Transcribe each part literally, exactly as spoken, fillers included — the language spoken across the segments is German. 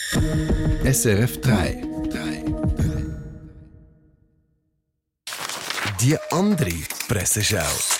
S R F drei. Die andere Presseschau.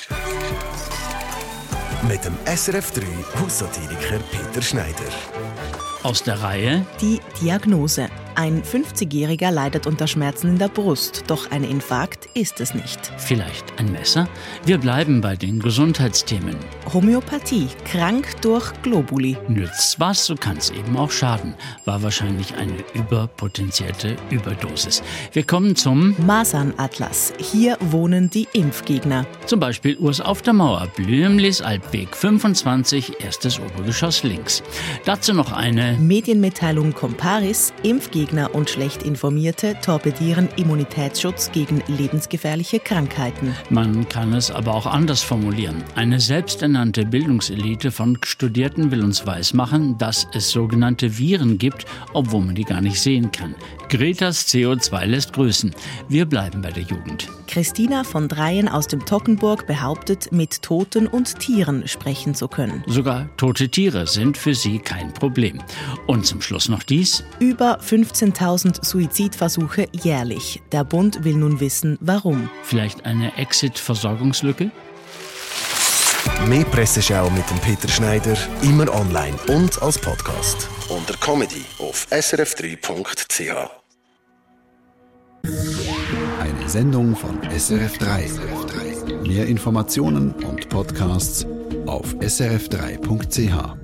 Mit dem S R F drei Haussatiriker Peter Schneider. Aus der Reihe Die Diagnose. Ein fünfzigjähriger leidet unter Schmerzen in der Brust, doch ein Infarkt ist es nicht. Vielleicht ein Messer? Wir bleiben bei den Gesundheitsthemen. Homöopathie. Krank durch Globuli. Nützt was, so kann es eben auch schaden. War wahrscheinlich eine überpotenzierte Überdosis. Wir kommen zum Masernatlas. Hier wohnen die Impfgegner. zum Beispiel Urs auf der Mauer, Blümlis Alpweg fünfundzwanzig, erstes Obergeschoss links. Dazu noch eine Medienmitteilung Comparis. Impfgegner und schlecht Informierte torpedieren Immunitätsschutz gegen lebensgefährliche Krankheiten. Man kann es aber auch anders formulieren. Eine selbsternannte Bildungselite von Studierten will uns weismachen, dass es sogenannte Viren gibt, obwohl man die gar nicht sehen kann. Gretas C O zwei lässt grüßen. Wir bleiben bei der Jugend. Christina von Dreien aus dem Toggenburg behauptet, mit Toten und Tieren sprechen zu können. Sogar tote Tiere sind für sie kein Problem. Und zum Schluss noch dies. Über fünfzehntausend Suizidversuche jährlich. Der Bund will nun wissen, warum. Vielleicht eine Exit-Versorgungslücke? Mehr Presseschau mit dem Peter Schneider, immer online und als Podcast. Unter Comedy auf s r f drei punkt c h. Eine Sendung von S R F drei. Mehr Informationen und Podcasts auf s r f drei punkt c h.